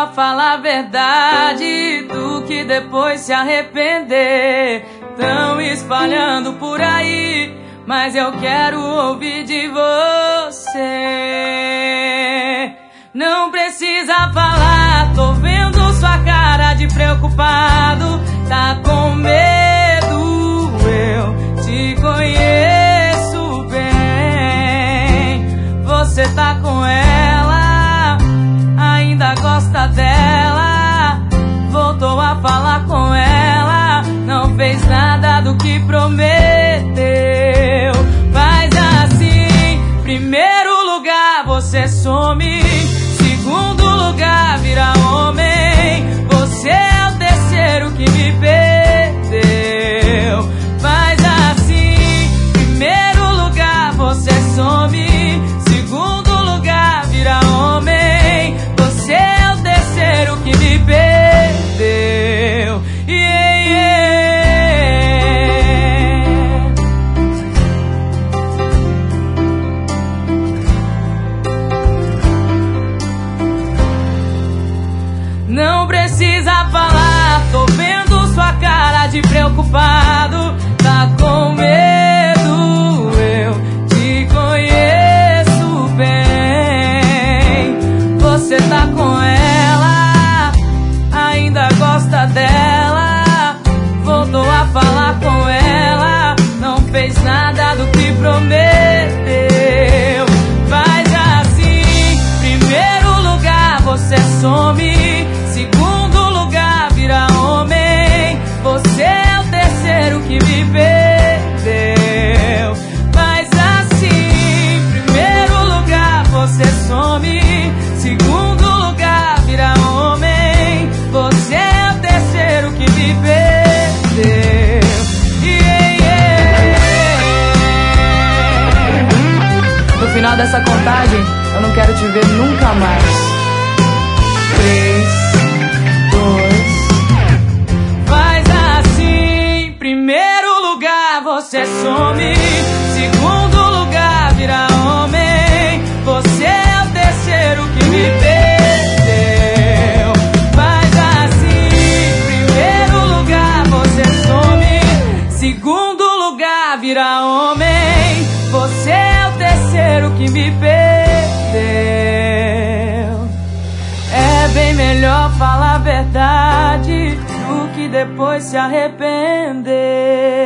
falar a verdade do que depois se arrepender. Tão espalhando por aí, mas eu quero ouvir de você. Não precisa falar, tô vendo sua cara de preocupado. Tá com medo, eu te conheço bem. Você tá com ela, ainda gosta dela. Voltou a falar com ela, não fez nada do que prometeu. Faz assim, primeiro lugar você some, segundo lugar vira homem. Você é o terceiro que me perdeu. Faz assim, primeiro lugar você some, segundo lugar vira homem. Você é o terceiro que me perdeu. Yeah, yeah. Não precisa falar, tô vendo sua cara de preocupado. Tá com medo, eu te conheço bem. Você tá com ela, ainda gosta dela. Voltou a falar com ela, não fez nada do que prometeu. Faz assim, primeiro lugar você some, segundo lugar vira homem. Você é o terceiro que me perdeu. Faz assim, primeiro lugar você some, segundo lugar vira homem. Você é o terceiro que me perdeu. Yeah, yeah. No final dessa contagem, eu não quero te ver nunca mais. 3, 2. Faz assim, primeiro lugar você some, segundo lugar vira homem. Você é o terceiro que me perdeu. Faz assim, primeiro lugar você some, segundo lugar vira homem. Você é o terceiro que me perdeu. É bem melhor falar a verdade do que depois se arrepender.